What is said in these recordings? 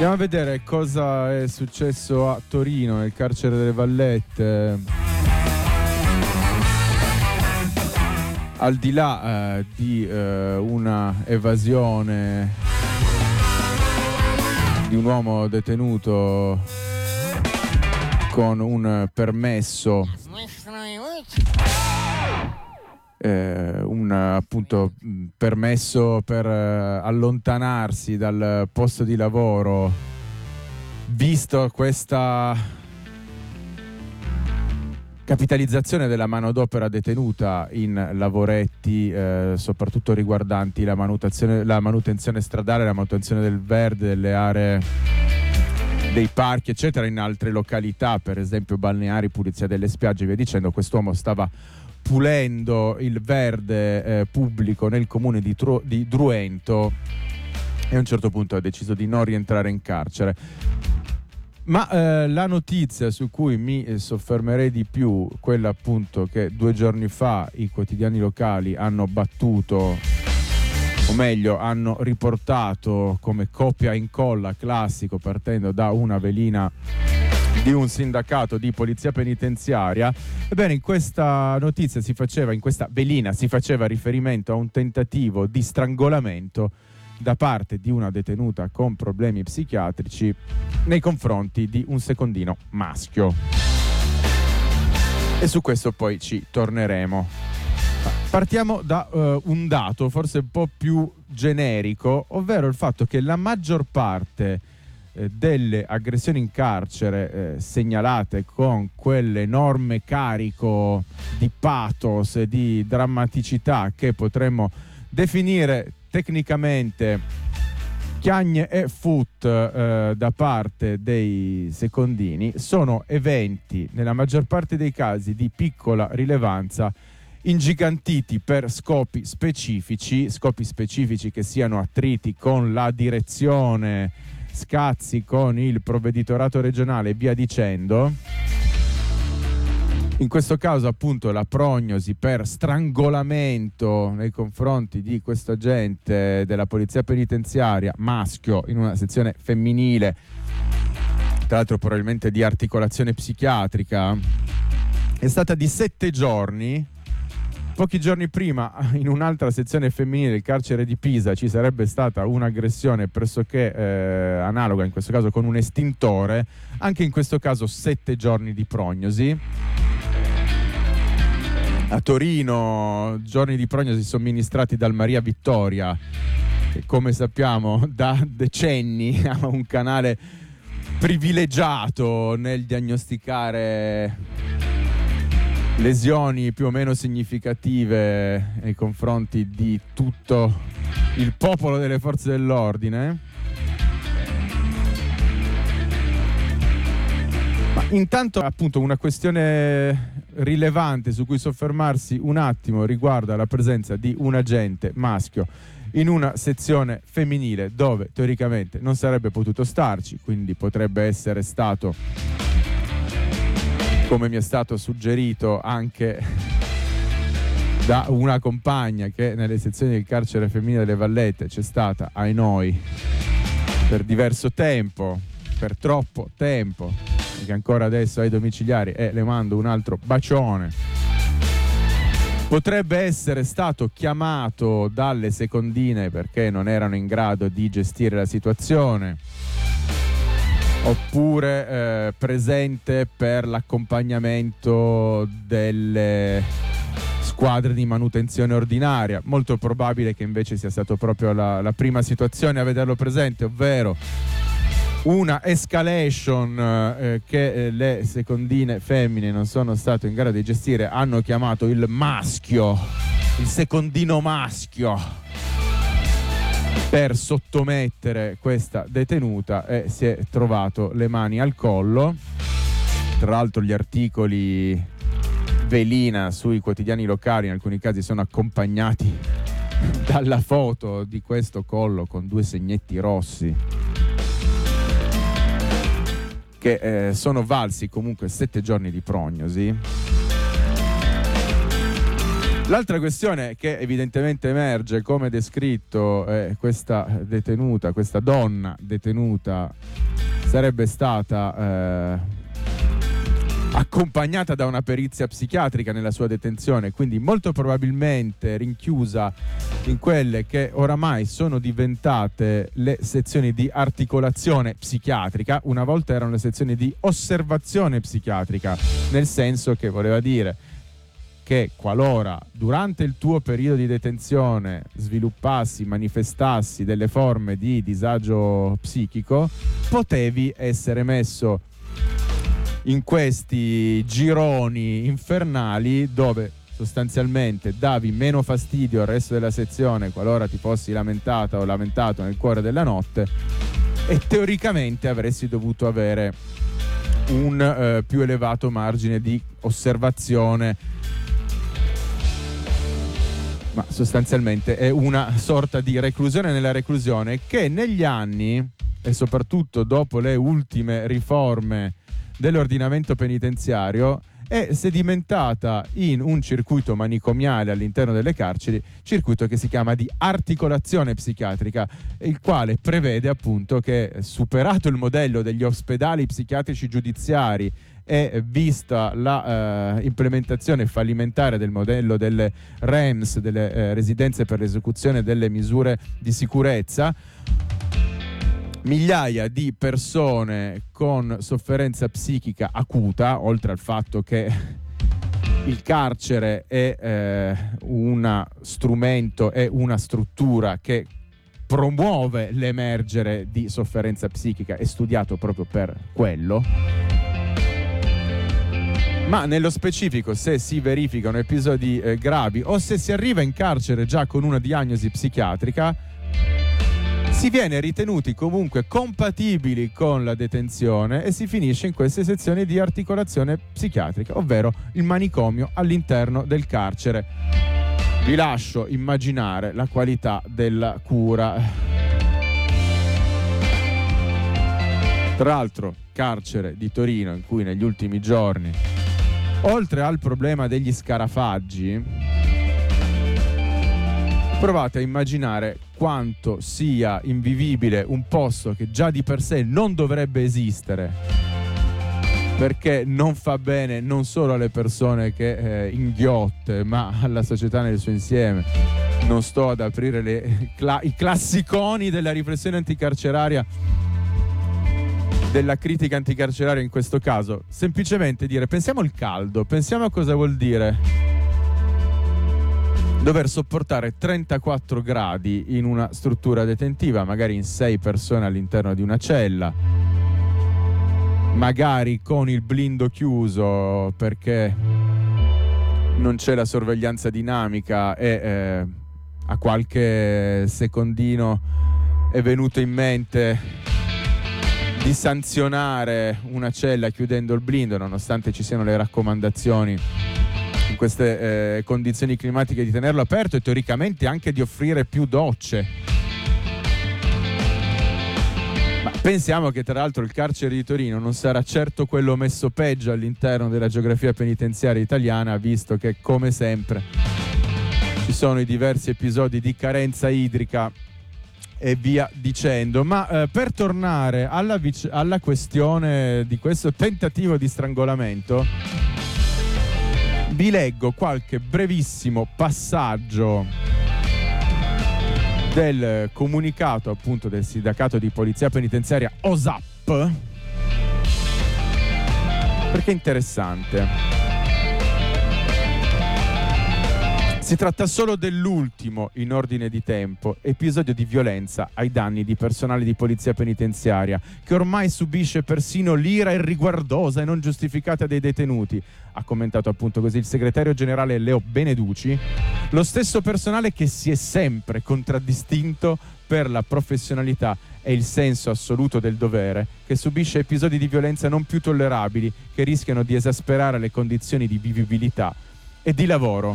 Andiamo a vedere cosa è successo a Torino, nel carcere delle Vallette. Al di là di una evasione di un uomo detenuto con un permesso, un appunto permesso per allontanarsi dal posto di lavoro, visto questa capitalizzazione della manodopera detenuta in lavoretti soprattutto riguardanti la manutenzione stradale, la manutenzione del verde, delle aree, dei parchi eccetera, in altre località, per esempio balneari, pulizia delle spiagge e via dicendo. Quest'uomo stava pulendo il verde pubblico nel comune di Druento e a un certo punto ha deciso di non rientrare in carcere. Ma la notizia su cui mi soffermerei di più, quella appunto che 2 giorni fa i quotidiani locali hanno battuto, o meglio hanno riportato come copia e incolla classico, partendo da una velina di un sindacato di polizia penitenziaria. Ebbene, in questa notizia in questa velina si faceva riferimento a un tentativo di strangolamento da parte di una detenuta con problemi psichiatrici nei confronti di un secondino maschio. E su questo poi ci torneremo. Partiamo da un dato forse un po' più generico, ovvero il fatto che la maggior parte delle aggressioni in carcere segnalate con quell'enorme carico di pathos e di drammaticità che potremmo definire tecnicamente chiagne e foot da parte dei secondini, sono eventi nella maggior parte dei casi di piccola rilevanza, ingigantiti per scopi specifici che siano attriti con la direzione, scazzi con il provveditorato regionale e via dicendo. In questo caso appunto la prognosi per strangolamento nei confronti di questo agente della polizia penitenziaria maschio in una sezione femminile, tra l'altro probabilmente di articolazione psichiatrica, è stata di 7 giorni. Pochi giorni prima in un'altra sezione femminile del carcere di Pisa ci sarebbe stata un'aggressione pressoché analoga, in questo caso con un estintore. Anche in questo caso 7 giorni di prognosi. A Torino giorni di prognosi somministrati dal Maria Vittoria, che come sappiamo da decenni ha un canale privilegiato nel diagnosticare lesioni più o meno significative nei confronti di tutto il popolo delle forze dell'ordine. Ma intanto appunto una questione rilevante su cui soffermarsi un attimo riguarda la presenza di un agente maschio in una sezione femminile dove teoricamente non sarebbe potuto starci, quindi potrebbe essere stato, come mi è stato suggerito anche da una compagna che nelle sezioni del carcere femminile delle Vallette c'è stata, ai noi, per diverso tempo, per troppo tempo, che ancora adesso ai domiciliari, e le mando un altro bacione. Potrebbe essere stato chiamato dalle secondine perché non erano in grado di gestire la situazione, oppure presente per l'accompagnamento delle squadre di manutenzione ordinaria. Molto probabile che invece sia stato proprio la prima situazione a vederlo presente, ovvero una escalation che le secondine femmine non sono state in grado di gestire. Hanno chiamato il maschio, il secondino maschio, per sottomettere questa detenuta e si è trovato le mani al collo. Tra l'altro gli articoli velina sui quotidiani locali in alcuni casi sono accompagnati dalla foto di questo collo con 2 segnetti rossi che sono valsi comunque 7 giorni di prognosi. L'altra questione che evidentemente emerge, come descritto, questa detenuta, questa donna detenuta sarebbe stata accompagnata da una perizia psichiatrica nella sua detenzione, quindi molto probabilmente rinchiusa in quelle che oramai sono diventate le sezioni di articolazione psichiatrica. Una volta erano le sezioni di osservazione psichiatrica, nel senso che voleva dire che qualora durante il tuo periodo di detenzione sviluppassi, manifestassi delle forme di disagio psichico, potevi essere messo in questi gironi infernali dove sostanzialmente davi meno fastidio al resto della sezione qualora ti fossi lamentata o lamentato nel cuore della notte, e teoricamente avresti dovuto avere un più elevato margine di osservazione, ma sostanzialmente è una sorta di reclusione nella reclusione che negli anni, e soprattutto dopo le ultime riforme dell'ordinamento penitenziario, è sedimentata in un circuito manicomiale all'interno delle carceri, circuito che si chiama di articolazione psichiatrica, il quale prevede appunto che, superato il modello degli ospedali psichiatrici giudiziari e vista la implementazione fallimentare del modello delle REMS, delle residenze per l'esecuzione delle misure di sicurezza, migliaia di persone con sofferenza psichica acuta, oltre al fatto che il carcere è uno strumento, è una struttura che promuove l'emergere di sofferenza psichica, è studiato proprio per quello. Ma nello specifico, se si verificano episodi gravi o se si arriva in carcere già con una diagnosi psichiatrica, si viene ritenuti comunque compatibili con la detenzione e si finisce in queste sezioni di articolazione psichiatrica, ovvero il manicomio all'interno del carcere. Vi lascio immaginare la qualità della cura. Tra l'altro, carcere di Torino in cui negli ultimi giorni, oltre al problema degli scarafaggi, provate a immaginare quanto sia invivibile un posto che già di per sé non dovrebbe esistere, perché non fa bene non solo alle persone che inghiotte, ma alla società nel suo insieme. Non sto ad aprire i classiconi della riflessione anticarceraria, della critica anticarceraria in questo caso. Semplicemente dire, pensiamo al caldo, pensiamo a cosa vuol dire dover sopportare 34 gradi in una struttura detentiva, magari in 6 persone all'interno di una cella, magari con il blindo chiuso perché non c'è la sorveglianza dinamica e a qualche secondino è venuto in mente di sanzionare una cella chiudendo il blindo, nonostante ci siano le raccomandazioni in queste condizioni climatiche di tenerlo aperto e teoricamente anche di offrire più docce. Ma pensiamo che tra l'altro il carcere di Torino non sarà certo quello messo peggio all'interno della geografia penitenziaria italiana, visto che come sempre ci sono i diversi episodi di carenza idrica e via dicendo. Ma per tornare alla questione di questo tentativo di strangolamento, vi leggo qualche brevissimo passaggio del comunicato appunto del sindacato di polizia penitenziaria OSAP, perché è interessante. Si tratta solo dell'ultimo in ordine di tempo episodio di violenza ai danni di personale di polizia penitenziaria che ormai subisce persino l'ira irriguardosa e non giustificata dei detenuti, ha commentato appunto così il segretario generale Leo Beneduci, lo stesso personale che si è sempre contraddistinto per la professionalità e il senso assoluto del dovere, che subisce episodi di violenza non più tollerabili che rischiano di esasperare le condizioni di vivibilità e di lavoro.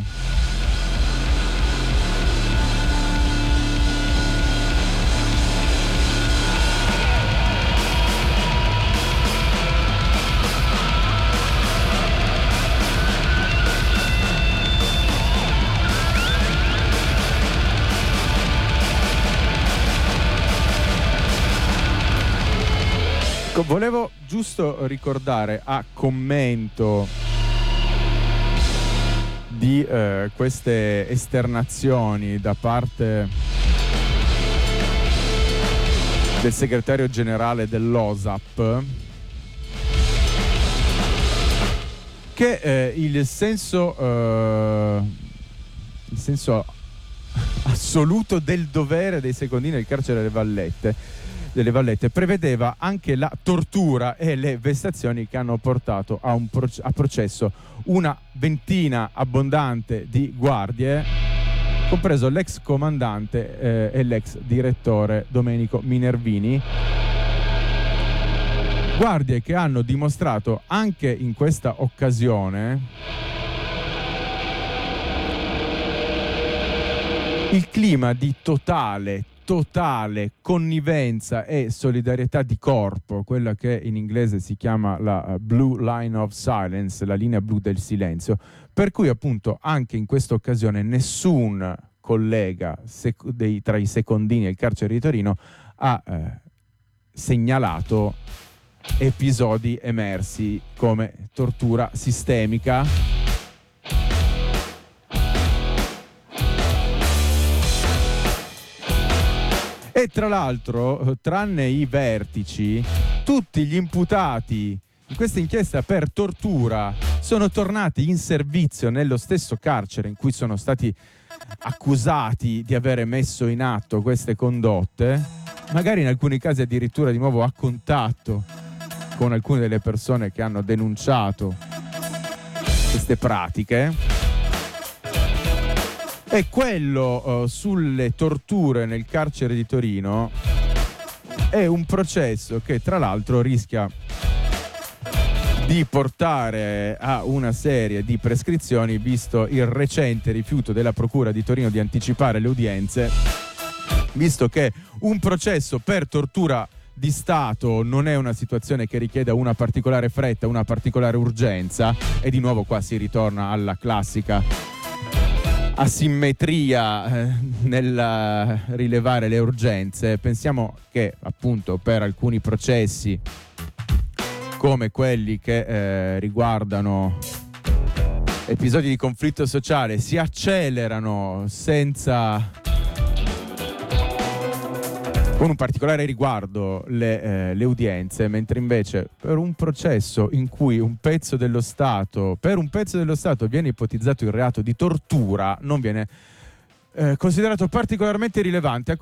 Volevo giusto ricordare a commento di queste esternazioni da parte del segretario generale dell'OSAP che il senso assoluto del dovere dei secondini del carcere delle Vallette prevedeva anche la tortura e le vessazioni che hanno portato a processo una ventina abbondante di guardie, compreso l'ex comandante e l'ex direttore Domenico Minervini. Guardie che hanno dimostrato anche in questa occasione il clima di totale connivenza e solidarietà di corpo, quella che in inglese si chiama la Blue Line of Silence, la linea blu del silenzio, per cui appunto anche in questa occasione nessun collega tra i secondini del carcere di Torino ha segnalato episodi emersi come tortura sistemica. E tra l'altro, tranne i vertici, tutti gli imputati in questa inchiesta per tortura sono tornati in servizio nello stesso carcere in cui sono stati accusati di avere messo in atto queste condotte, magari in alcuni casi addirittura di nuovo a contatto con alcune delle persone che hanno denunciato queste pratiche. E quello sulle torture nel carcere di Torino è un processo che tra l'altro rischia di portare a una serie di prescrizioni, visto il recente rifiuto della Procura di Torino di anticipare le udienze, visto che un processo per tortura di Stato non è una situazione che richieda una particolare fretta, una particolare urgenza, e di nuovo qua si ritorna alla classica asimmetria nel rilevare le urgenze. Pensiamo che appunto per alcuni processi come quelli che riguardano episodi di conflitto sociale si accelerano con un particolare riguardo le udienze, mentre invece per un processo in cui per un pezzo dello Stato viene ipotizzato il reato di tortura, non viene considerato particolarmente rilevante.